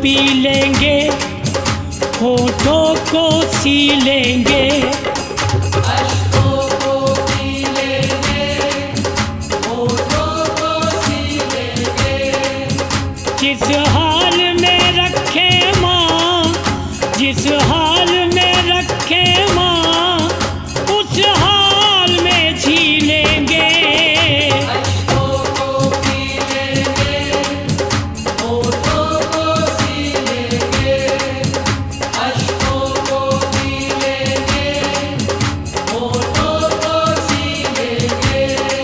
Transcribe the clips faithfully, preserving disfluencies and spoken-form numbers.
P लेंगे, होठों को सी लेंगे, अश्कों को पी लेंगे, होठों को सी लेंगे। जिस हाल में रखे माँ, जिस हाल में रखे माँ, उस हाल में जी लेंगे। अश्कों को पी लेंगे, होठों को सी लेंगे, अश्कों को पी लेंगे, होठों को सी लेंगे।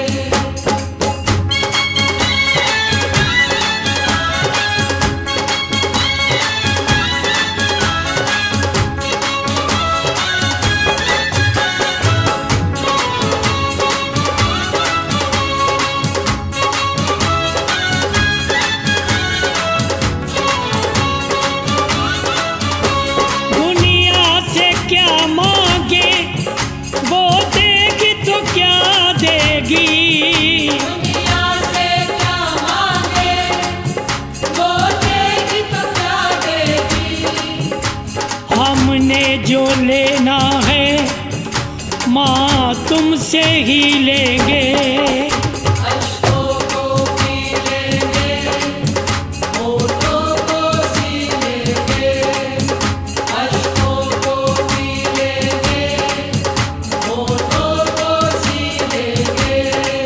दुनिया से क्या मांगे, वो देगी तो क्या देगी। दुनिया से क्या मांगे, वो देगी तो क्या देगी। हमने जो लेना है माँ तुमसे ही लेंगे। अश्कों को पी लेंगे, होठों को सी लेंगे, अश्कों को पी लेंगे, होठों को सी लेंगे।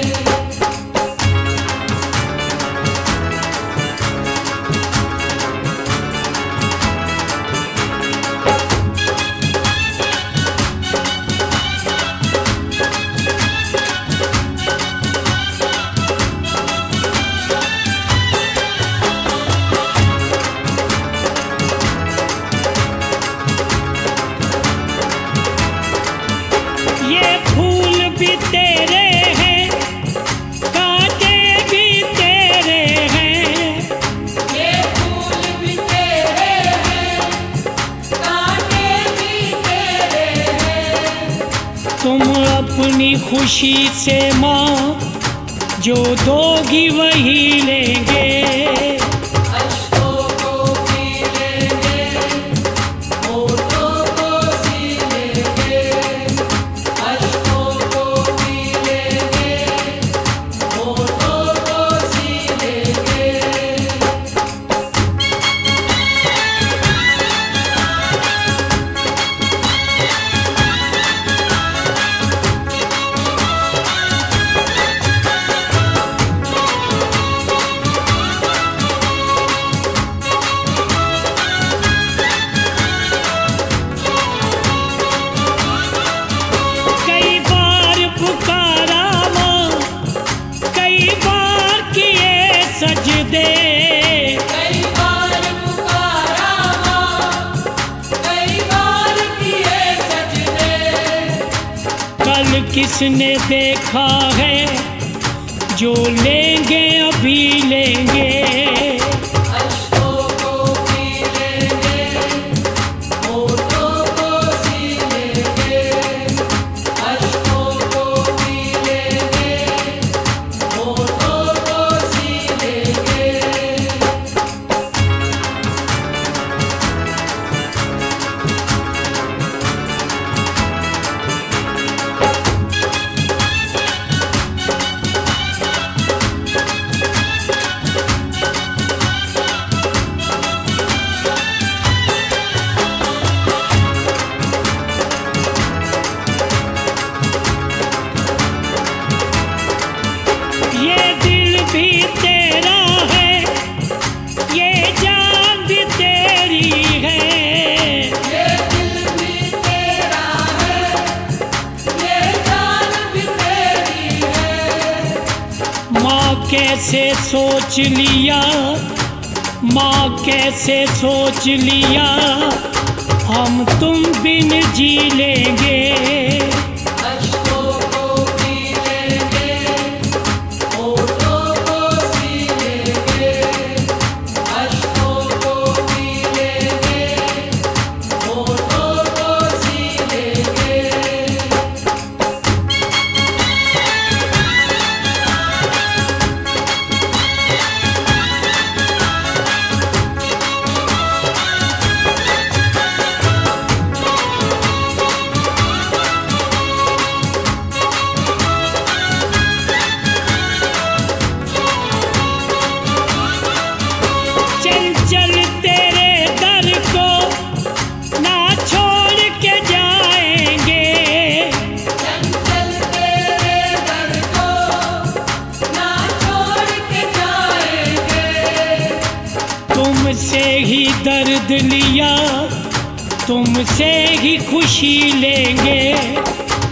ये फूल भी तेरे हैं, कांटे भी तेरे हैं, ये फूल भी तेरे हैं, कांटे भी तेरे हैं। तुम अपनी खुशी से माँ जो दोगी वही लेंगे। अश्कों को पी लेंगे, होठों को सी लेंगे, अश्कों को पी लेंगे, होठों को सी लेंगे। कई बार पुकारा माँ, कई बार किए सजदे, कई बार पुकारा माँ, कई बार किए सजदे। कल किसने देखा है जो लेंगे अभी लेंगे। अश्कों को पी लेंगे, होठों को सी लेंगे, अश्कों को पी लेंगे, होठों को सी लेंगे। ये दिल भी तेरा है, ये जान भी तेरी है, ये दिल भी तेरा है, ये जान भी तेरी है। माँ कैसे सोच लिया, माँ कैसे सोच लिया, हम तुम बिन जी लेंगे। अश्कों को पी लेंगे, होठों को सी लेंगे, अश्कों को पी लेंगे, होठों को सी लेंगे। तुमसे ही खुशी लेंगे।